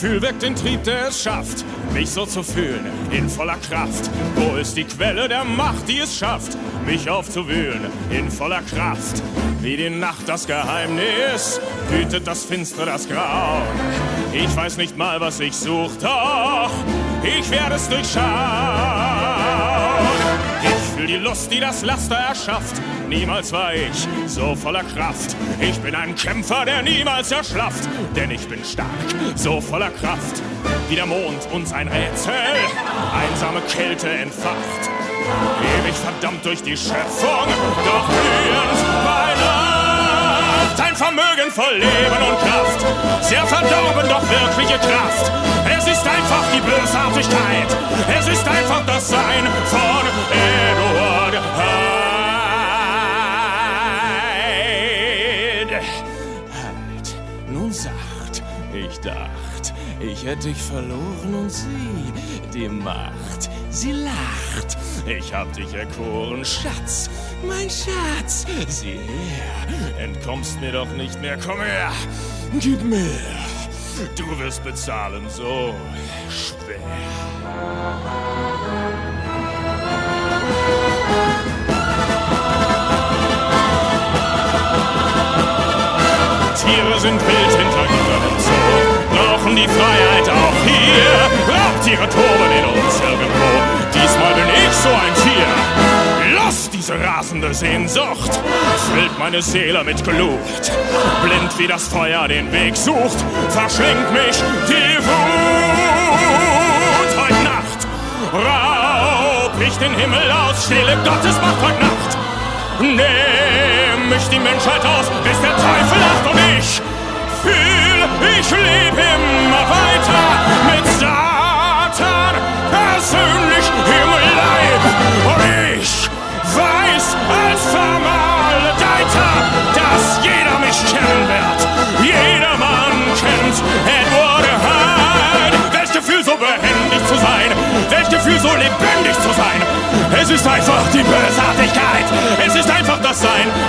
Gefühl weckt den Trieb, der es schafft, mich so zu fühlen, in voller Kraft. Wo ist die Quelle der Macht, die es schafft, mich aufzuwühlen, in voller Kraft? Wie die Nacht das Geheimnis, hütet das Finstere das Grauen. Ich weiß nicht mal, was ich such, doch ich werde es durchschauen. Ich fühl die Lust, die das Laster erschafft. Niemals war ich so voller Kraft. Ich bin ein Kämpfer, der niemals erschlafft. Denn ich bin stark, so voller Kraft. Wie der Mond uns ein Rätsel, einsame Kälte entfacht. Ewig verdammt durch die Schöpfung, doch blühend bei Nacht. Ein Vermögen voll Leben und Kraft, sehr verdorben, doch wirkliche Kraft. Es ist einfach die Bösartigkeit, es ist einfach das Sein von Eduard Halt. Halt, nun sacht, ich dacht, ich hätte dich verloren und sie, die Macht, sie lacht. Ich hab dich erkoren, Schatz, mein Schatz. Sieh her, entkommst mir doch nicht mehr. Komm her, gib mir. Du wirst bezahlen so schwer. Tiere sind wild hinter Gittern im Zoo, brauchen die Freiheit auch hier. Raubtiere toben in uns irgendwo. Diesmal bin ich so ein Tier. Los, diese rasende Sehnsucht füllt meine Seele mit Glut. Blind wie das Feuer den Weg sucht, verschlingt mich die Wut. Heute Nacht raub ich den Himmel aus, stehle Gottes Macht heute Nacht. Nehm mich die Menschheit aus, bis der Teufel lacht und ich fühl, ich leb immer weiter mit Satan persönlich im Leib. Und ich weiß als Vermaledeiter, dass jeder mich kennen wird. Jedermann kennt Eduard Halt. Welch Gefühl, so behändig zu sein, welch Gefühl, so lebendig zu sein. Es ist einfach die Bösartigkeit, es ist einfach das Sein